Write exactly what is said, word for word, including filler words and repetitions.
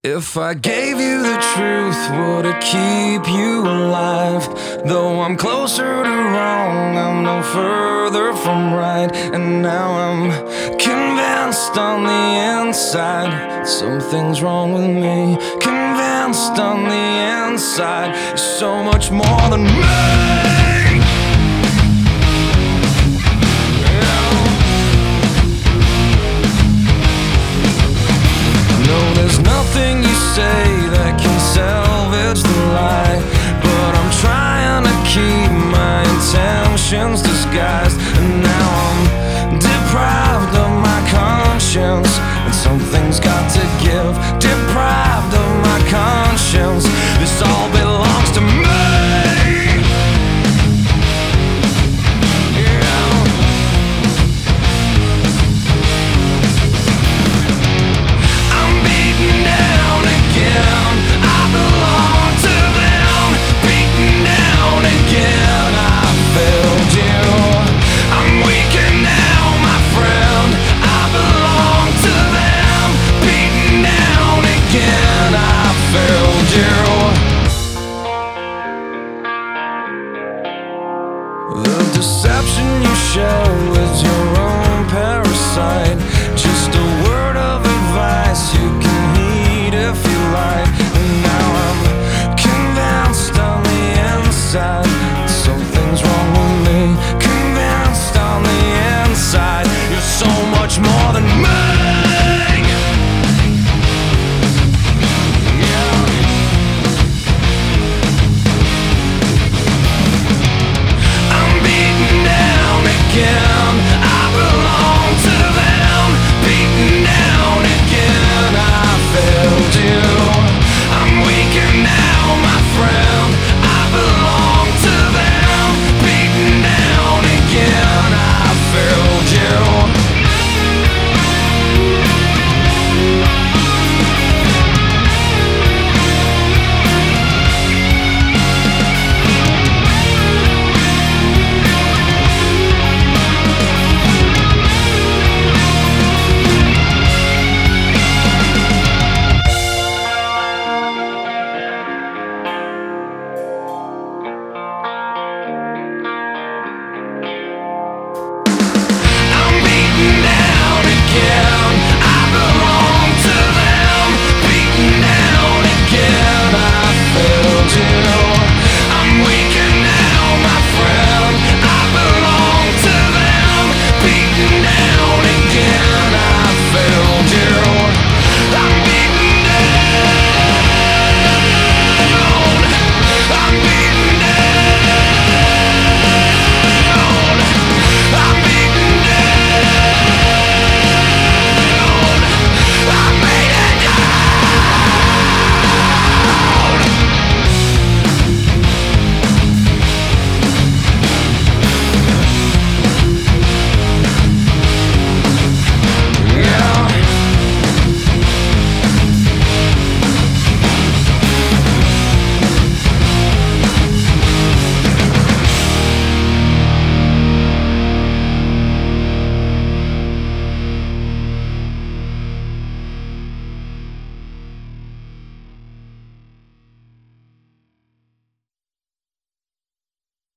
If I gave you the truth, would it keep you alive? Though I'm closer to wrong, I'm no further from right. And now I'm convinced on the inside something's wrong with me. Convinced on the inside you're so much more than me. There's nothing